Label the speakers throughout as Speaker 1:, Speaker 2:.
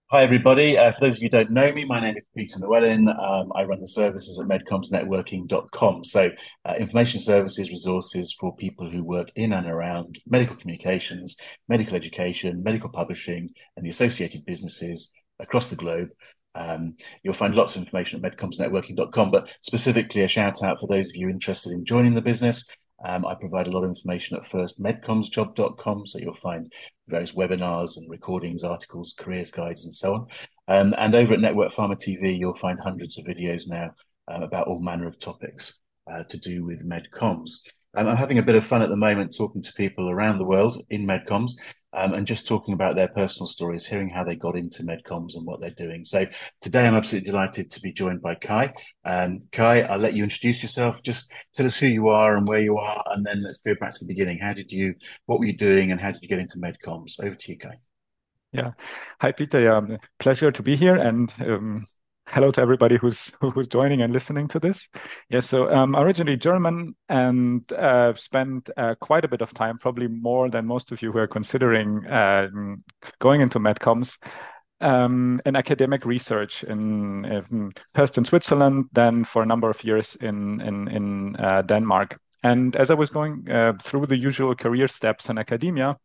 Speaker 1: Hi, everybody. For those of you who don't know me, my name is Peter Llewellyn. I run the services at medcomsnetworking.com. So, information services, resources for people who work in and around medical communications, medical education, medical publishing, and the associated businesses across the globe. You'll find lots of information at medcomsnetworking.com, but specifically a shout out for those of you interested in joining the business. I provide a lot of information at firstmedcomsjob.com, so you'll find various webinars and recordings, articles, careers guides, and so on. And over at Network Pharma TV, you'll find hundreds of videos now about all manner of topics to do with medcoms. I'm having a bit of fun at the moment talking to people around the world in medcoms and just talking about their personal stories, hearing how they got into medcoms and what they're doing. So today I'm absolutely delighted to be joined by Kai. Kai, I'll let you introduce yourself. Just tell us who you are and where you are, and then let's go back to the beginning. What were you doing, and how did you get into medcoms? Over to you, Kai.
Speaker 2: Yeah. Hi, Peter. Yeah, pleasure to be here, and hello to everybody who's joining and listening to this. Yeah, so originally German, and spent quite a bit of time, probably more than most of you who are considering going into medcoms, in academic research first in Switzerland, then for a number of years in Denmark. And as I was going through the usual career steps in academia,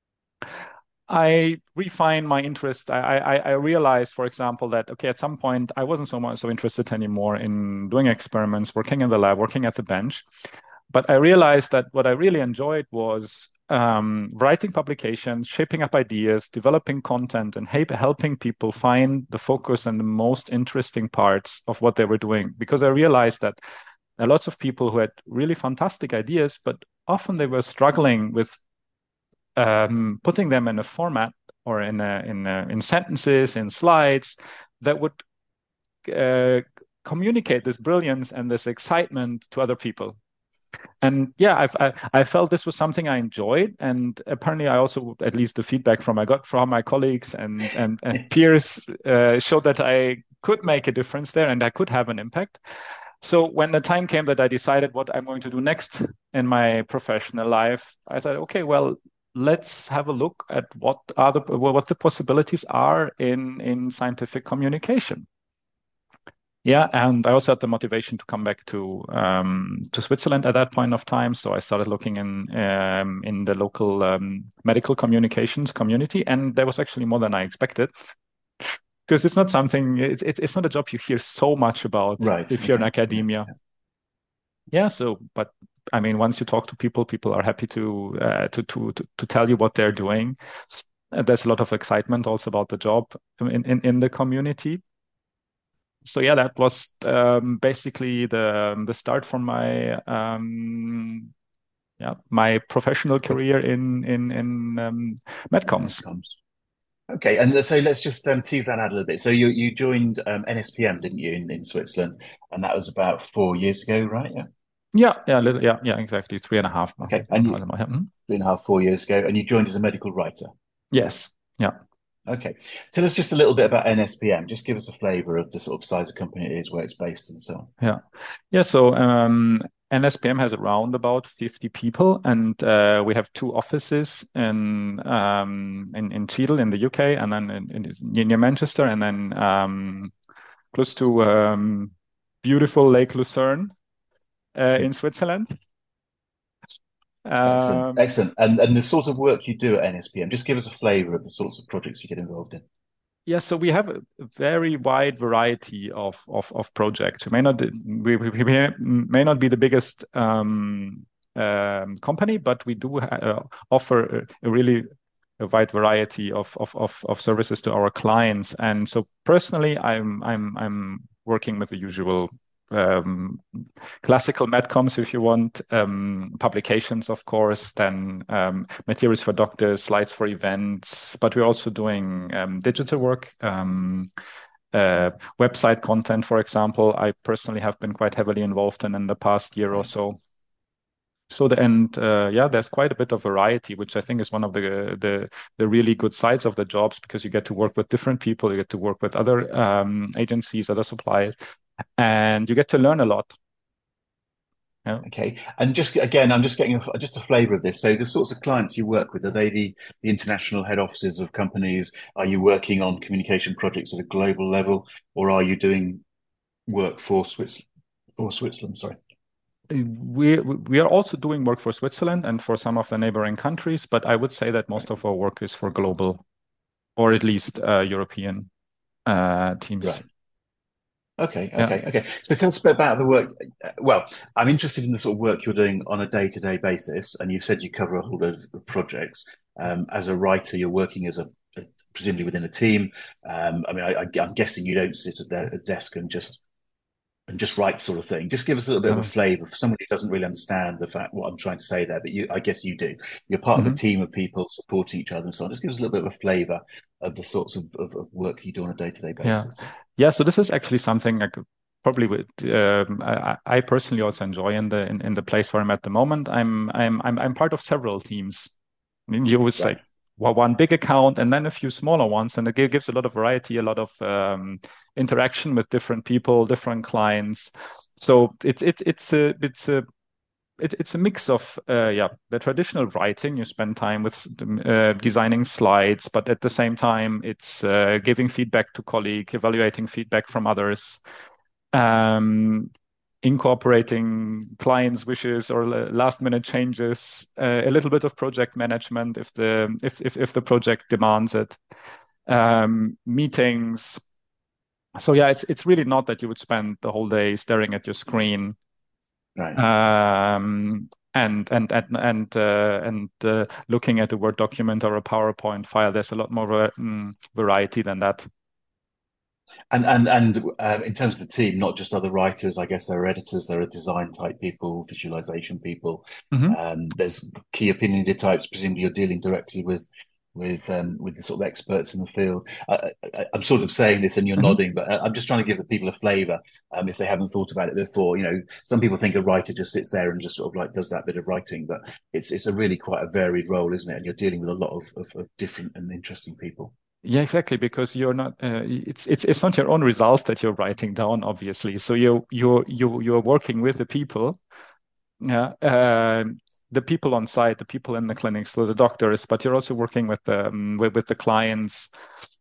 Speaker 2: I refined my interest. I realized, for example, that okay, at some point I wasn't so interested anymore in doing experiments, working in the lab, working at the bench. But I realized that what I really enjoyed was writing publications, shaping up ideas, developing content, and helping people find the focus and the most interesting parts of what they were doing. Because I realized that there are lots of people who had really fantastic ideas, but often they were struggling with putting them in a format or in sentences, in slides that would uh, communicate this brilliance and this excitement to other people. And yeah, I felt this was something I enjoyed, and apparently I also, at least the feedback I got from my colleagues and peers, showed that I could make a difference there and I could have an impact. So when the time came that I decided what I'm going to do next in my professional life, I thought, okay, well, let's have a look at what the possibilities are in scientific communication. Yeah, and I also had the motivation to come back to Switzerland at that point of time. So I started looking in the local medical communications community, and there was actually more than I expected. Because it's not something, it's not a job you hear so much about
Speaker 1: Right.
Speaker 2: if you're in
Speaker 1: Okay. Yeah.
Speaker 2: academia. Yeah, so but I mean, once you talk to people, people are happy to tell you what they're doing. There's a lot of excitement also about the job in the community. So yeah, that was basically the start for my professional
Speaker 1: Yeah.
Speaker 2: career in medcoms.
Speaker 1: Medcoms. Okay, and so let's just tease that out a little bit. So you joined NSPM, didn't you, in Switzerland, and that was about 4 years ago, right? Yeah.
Speaker 2: Yeah, exactly 3.5
Speaker 1: Okay,
Speaker 2: months.
Speaker 1: and 3.5, 4 years ago, and you joined as a medical writer.
Speaker 2: Yes, yeah.
Speaker 1: Okay, tell us just a little bit about NSPM. Just give us a flavour of the sort of size of company it is, where it's based, and so on.
Speaker 2: Yeah. Yeah. So NSPM has around about 50 people, and we have two offices in Cheadle in the UK, and then near Manchester, and then close to beautiful Lake Lucerne
Speaker 1: Okay,
Speaker 2: in Switzerland.
Speaker 1: excellent,
Speaker 2: Um,
Speaker 1: excellent. And the sort of work you do at NSPM, just give us a flavour of the sorts of projects you get involved in.
Speaker 2: Yeah, so we have a very wide variety of projects. We may not be the biggest company, but we do offer a really a wide variety of services to our clients. And so personally, I'm working with the usual um, classical medcoms, if you want, publications, of course, then materials for doctors, slides for events, but we're also doing digital work, uh, website content, for example. I personally have been quite heavily involved in the past year or
Speaker 1: Right.
Speaker 2: so. Yeah, there's quite a bit of variety, which I think is one of the really good sides of the jobs, because you get to work with different people, you get to work with other agencies, other suppliers, and you get to learn a lot.
Speaker 1: Okay. And just again, I'm just getting just a flavor of this. So the sorts of clients you work with, are they the international head offices of companies? Are you working on communication projects at a global level, or are you doing work for Switzerland? Sorry.
Speaker 2: We are also doing work for Switzerland and for some of the neighboring countries, but I would say that
Speaker 1: Right.
Speaker 2: most of our work is for global or at least European teams.
Speaker 1: Right. Okay,
Speaker 2: Yeah.
Speaker 1: okay, okay. So tell us a bit about the work. Well, I'm interested in the sort of work you're doing on a day-to-day basis, and you've said you cover a whole load of projects. As a writer, you're working as presumably within a team. I mean, I'm guessing you don't sit at a desk and just write sort of thing. Just give us a little bit of a
Speaker 2: No.
Speaker 1: flavour for someone who doesn't really understand the fact what I'm trying to say there. But I guess you do. You're part of a
Speaker 2: Mhm.
Speaker 1: team of people supporting each other and so on. Just give us a little bit of a flavour of the sorts of work you do on a day-to-day
Speaker 2: Yeah.
Speaker 1: basis.
Speaker 2: Yeah. So this is actually something I could probably would I personally also enjoy in the place where I'm at the moment. I'm part of several teams. I mean, you always
Speaker 1: Right.
Speaker 2: like one big account and then a few smaller ones, and it gives a lot of variety, a lot of interaction with different people, different clients. So it's a mix of yeah, the traditional writing. You spend time with designing slides, but at the same time it's giving feedback to colleague, evaluating feedback from others, um, incorporating clients wishes or last minute changes, a little bit of project management if the project demands it, meetings. So yeah, it's really not that you would spend the whole day staring at your screen,
Speaker 1: Right.
Speaker 2: looking at a Word document or a PowerPoint file. There's a lot more variety than that.
Speaker 1: And in terms of the team, not just other writers, I guess there are editors, there are design type people, visualization people.
Speaker 2: Hmm.
Speaker 1: There's key opinion leader types. Presumably, you're dealing directly with the sort of experts in the field. I'm sort of saying this, and you're
Speaker 2: Hmm.
Speaker 1: nodding, but I'm just trying to give the people a flavour if they haven't thought about it before. You know, some people think a writer just sits there and just sort of like does that bit of writing, but it's a really quite a varied role, isn't it? And you're dealing with a lot of different and interesting people.
Speaker 2: Yeah, exactly. Because you're not. It's not your own results that you're writing down, obviously. So you're working with the people. Yeah. The people on site, the people in the clinics, so the doctors, but you're also working with with the clients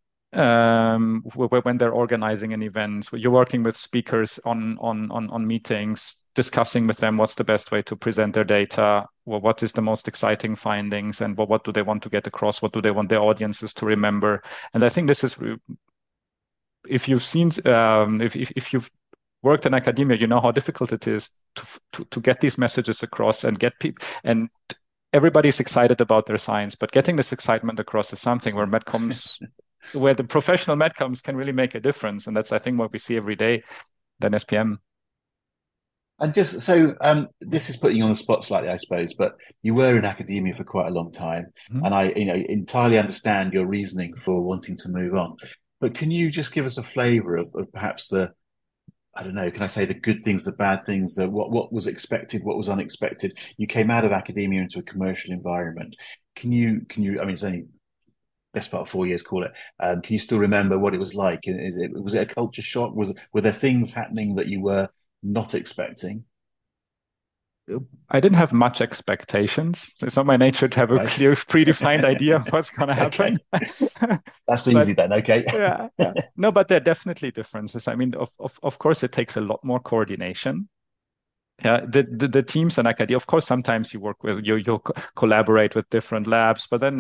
Speaker 2: when they're organizing an event. You're working with speakers on meetings, discussing with them what's the best way to present their data, what is the most exciting findings, and what do they want to get across, what do they want their audiences to remember. And I think this is, if you've seen, if you've worked in academia, you know how difficult it is to get these messages across and get people, and everybody's excited about their science, but getting this excitement across is something where the professional medcoms can really make a difference. And that's, I think, what we see every day at SPM.
Speaker 1: And just so this is putting you on the spot slightly, I suppose, but you were in academia for quite a long time,
Speaker 2: Mhm.
Speaker 1: and I, entirely understand your reasoning for wanting to move on. But can you just give us a flavour of perhaps I don't know, can I say the good things, the bad things, what was expected, what was unexpected? You came out of academia into a commercial environment. I mean, it's only best part of 4 years, call it. Can you still remember what it was like? Was it a culture shock? Were there things happening that you were not expecting?
Speaker 2: I didn't have much expectations. It's not my nature to have a
Speaker 1: Right.
Speaker 2: clear, predefined idea of what's going to happen.
Speaker 1: Okay. That's
Speaker 2: But
Speaker 1: easy then. Okay.
Speaker 2: yeah, yeah. No, but there are definitely differences. I mean, of course, it takes a lot more coordination. Yeah, the teams in academia, of course, sometimes you work with you collaborate with different labs, but then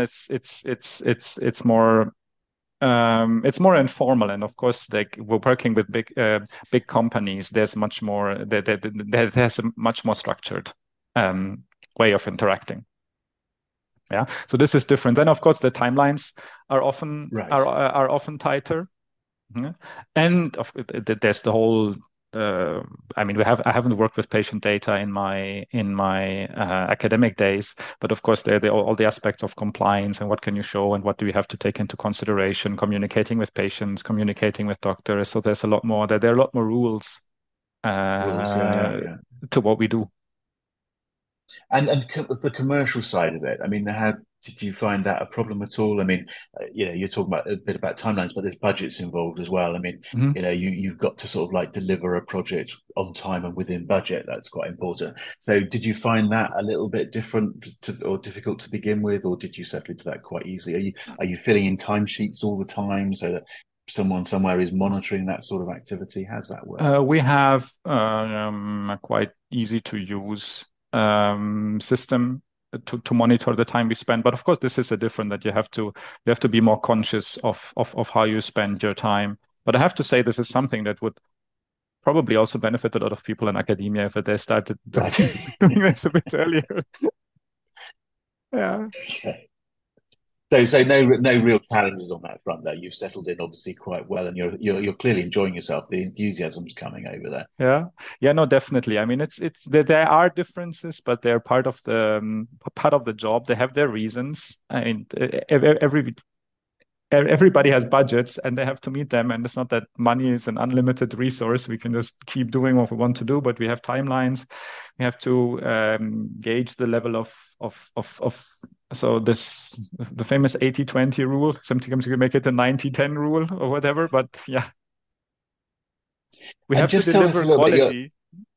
Speaker 2: it's more informal. And of course, like we're working with big companies. There's much more there's a much more structured um way of interacting. Yeah, so this is different. Then of course the timelines
Speaker 1: Right.
Speaker 2: are often tighter. Mhm. And there's the whole. I mean, I haven't worked with patient data in my academic days, but of course, there all the aspects of compliance and what can you show and what do you have to take into consideration, communicating with patients, communicating with doctors. So there's a lot more. There are a lot more rules
Speaker 1: Rules. Yeah. Yeah.
Speaker 2: uh,
Speaker 1: Yeah.
Speaker 2: to what we do.
Speaker 1: And the commercial side of it. I mean, Did you find that a problem at all? I mean, you're talking about a bit about timelines, but there's budgets involved as well. I mean,
Speaker 2: Mhm.
Speaker 1: you've got to sort of like deliver a project on time and within budget. That's quite important. So, did you find that a little bit different or difficult to begin with, or did you settle into that quite easily? Are you filling in timesheets all the time so that someone somewhere is monitoring that sort of activity? How's that work?
Speaker 2: We have a quite easy to use system to monitor the time we spend. But of course, this is a different that you have to be more conscious of how you spend your time. But I have to say, this is something that would probably also benefit a lot of people in academia if they started
Speaker 1: Right.
Speaker 2: doing this a bit earlier. Yeah.
Speaker 1: Okay. So no real challenges on that front there. You've settled in obviously quite well, and you're clearly enjoying yourself. The enthusiasm's coming over there.
Speaker 2: Yeah, yeah, no, definitely. I mean, there are differences, but they're part of the job. They have their reasons. I mean, everybody has budgets, and they have to meet them. And it's not that money is an unlimited resource. We can just keep doing what we want to do, but we have timelines. We have to gauge the level of so the famous 80-20 rule. Sometimes you can make it a 90-10 rule or whatever. But yeah, we
Speaker 1: And
Speaker 2: have to
Speaker 1: just tell us
Speaker 2: deliver
Speaker 1: a little bit your
Speaker 2: quality.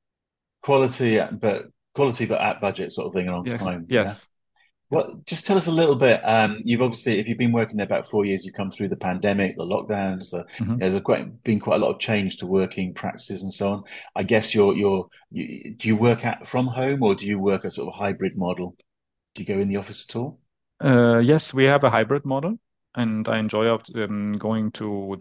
Speaker 1: quality but at budget sort of thing and on
Speaker 2: Yes,
Speaker 1: time. Yeah.
Speaker 2: yes. Yeah.
Speaker 1: Well, just tell us a little bit. You've obviously, if you've been working there about 4 years, you've come through the pandemic, the lockdowns.
Speaker 2: Mhm.
Speaker 1: There's been quite a lot of change to working practices and so on. I guess do you work from home or do you work a sort of hybrid model? Do you go in the office at all?
Speaker 2: Yes, we have a hybrid model, and I enjoy going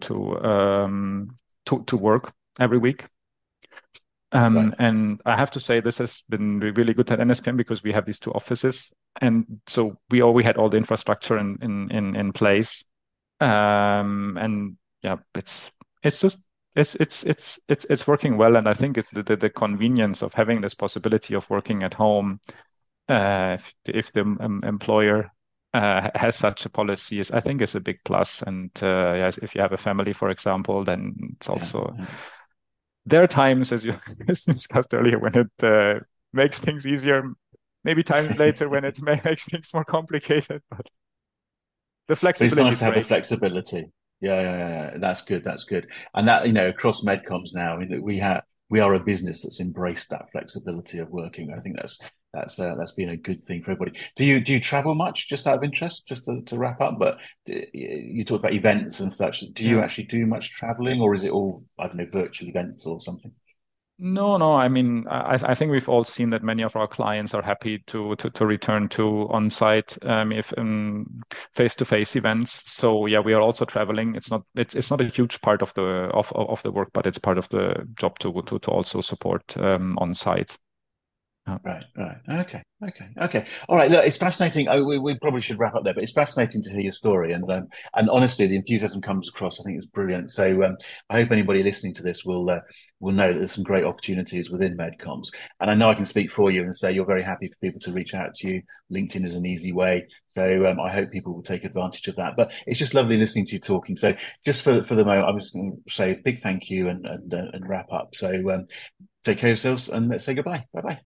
Speaker 2: to work every week.
Speaker 1: Right.
Speaker 2: And I have to say this has been really good at NSPM because we have these two offices, and so we had all the infrastructure in place. And yeah, it's just it's working well, and I think it's the convenience of having this possibility of working at home. If the employer has such a policy, is I think is a big plus. And yes, if you have a family, for example, then it's
Speaker 1: Yeah.
Speaker 2: also
Speaker 1: Yeah.
Speaker 2: there are times, as you as we discussed earlier, when it makes things easier. Maybe times later when it makes things more complicated, but the
Speaker 1: But it's
Speaker 2: flexibility
Speaker 1: nice
Speaker 2: is
Speaker 1: to have the
Speaker 2: great.
Speaker 1: flexibility. Yeah, yeah, yeah. That's good. That's good. And that, across Medcoms now, I mean, we are a business that's embraced that flexibility of working. I think that's been a good thing for everybody. Do you travel much? Just out of interest, just to wrap up. But you talked about events and such. Do you
Speaker 2: Yeah.
Speaker 1: actually do much traveling, or is it all, I don't know, virtual events or something?
Speaker 2: No, no. I mean, I think we've all seen that many of our clients are happy to return to on-site if face-to-face events. So yeah, we are also traveling. It's not a huge part of the work, but it's part of the job to also support on-site.
Speaker 1: Right, right. Okay, okay, okay. All right. Look, it's fascinating. We probably should wrap up there, but it's fascinating to hear your story. And honestly, the enthusiasm comes across. I think it's brilliant. So I hope anybody listening to this will know that there's some great opportunities within Medcoms. And I know I can speak for you and say you're very happy for people to reach out to you. LinkedIn is an easy way. So I hope people will take advantage of that. But it's just lovely listening to you talking. So just for the moment, I was going to say a big thank you and wrap up. So take care of yourselves and let's say goodbye. Bye bye.